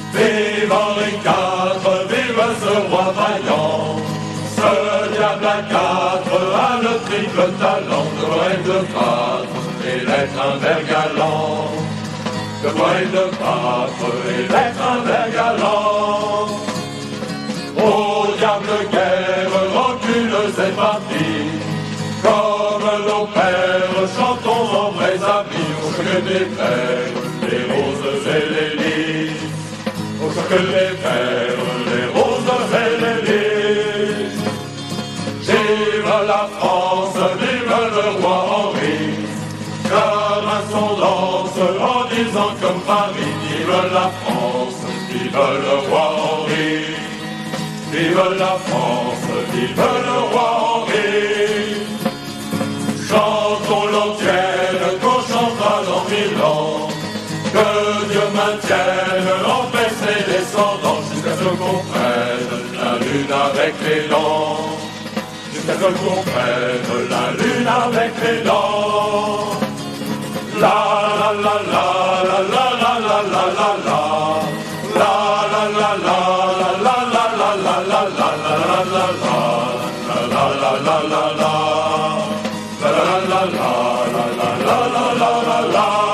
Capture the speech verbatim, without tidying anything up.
Vive Henri quatre, vive ce roi vaillant. Ce diable à quatre a le triple talent de quoi être de battre et d'être un ver galant. De quoi être de battre et d'être un ver galant. Au diable guerre, recule c'est parti. Comme nos pères, chantons en vrais amis. Au choc des fers, les roses et les lys. Au choc des fers, les roses et les lys. Vive la France, vive le roi Henri. Comme un son danse en disant comme Paris. Vive la France, vive le roi Henri. Vive la France, vive le roi Henri. Chantons l'antienne qu'on chantera dans mille ans. Que Dieu maintienne en paix ses descendants. Jusqu'à ce qu'on prenne la lune avec les dents. Jusqu'à ce qu'on prenne la lune avec les dents. La la la la la la la la la la la. La la la la la la la la la la la la la la la la la la. La la la la la la la la la la la.